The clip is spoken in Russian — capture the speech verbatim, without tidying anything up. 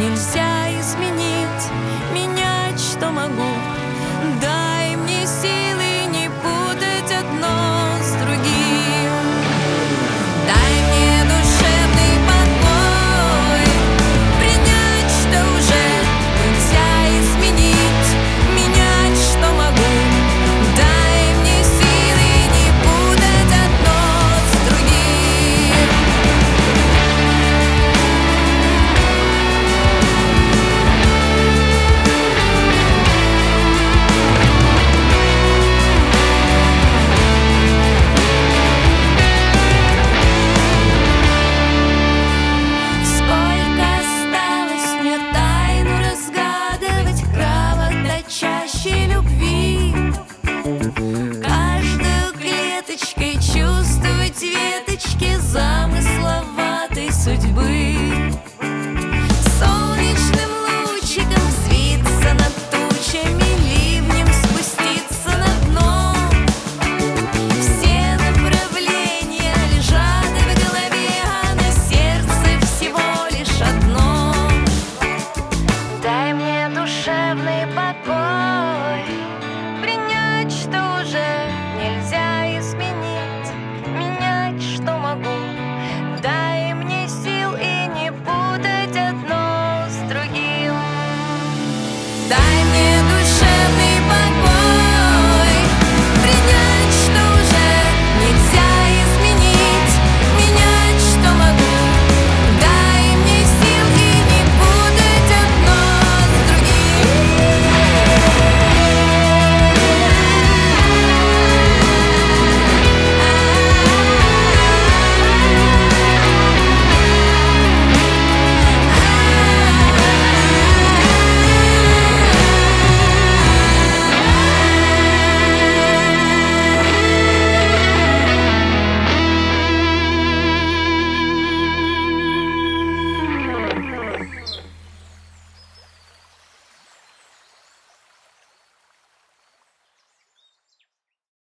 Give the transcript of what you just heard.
нельзя изменить, менять, что могу. Дай мне силы не путать одно с другим. Дай мне душевный покой, принять, что уже нельзя изменить, менять, что могу. Дай мне силы не путать одно с другим. Сколько осталось мне тайну разгадывать, кровоточащей любви, каждую клеточкой чувствовать веточки замысловатой судьбы. Солнечным лучиком взвиться над тучами, ливнем спуститься на дно. Все направления лежат в голове, а на сердце всего лишь одно. Дай мне душевный покой, принять, что уже нельзя изменить, менять, что могу. Дай мне сил и не путать одно с другим. Дай мне